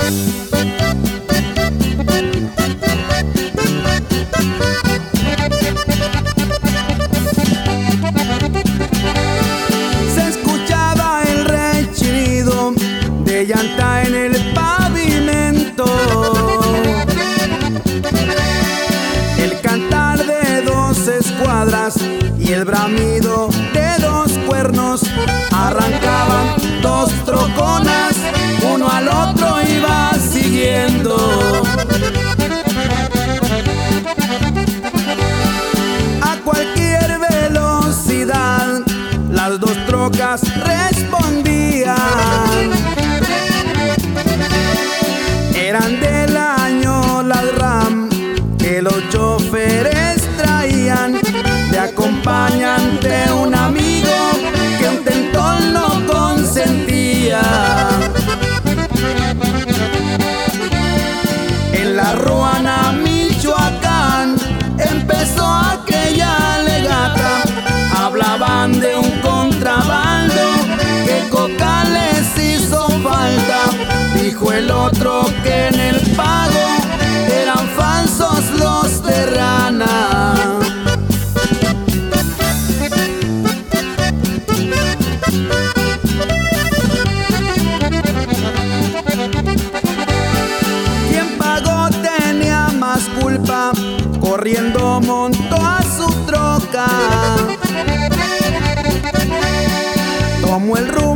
Se escuchaba el rechinido de llanta en el pavimento, el cantar de 2 escuadras y el bramido de 2 cuernos. Arrancaban 2 troconas, uno al otro iba siguiendo. A cualquier velocidad las 2 trocas respondían. Eran del año las RAM que los choferes traían de acompañante un amigo que un tentón no consentía. En la Ruana, Michoacán, empezó aquella legata. Hablaban de un contrabando, que coca les hizo falta. Dijo el otro que en el pago eran falsos los de rana. Quien pagó tenía más culpa, corriendo montó a su troca. Tomó el rumbo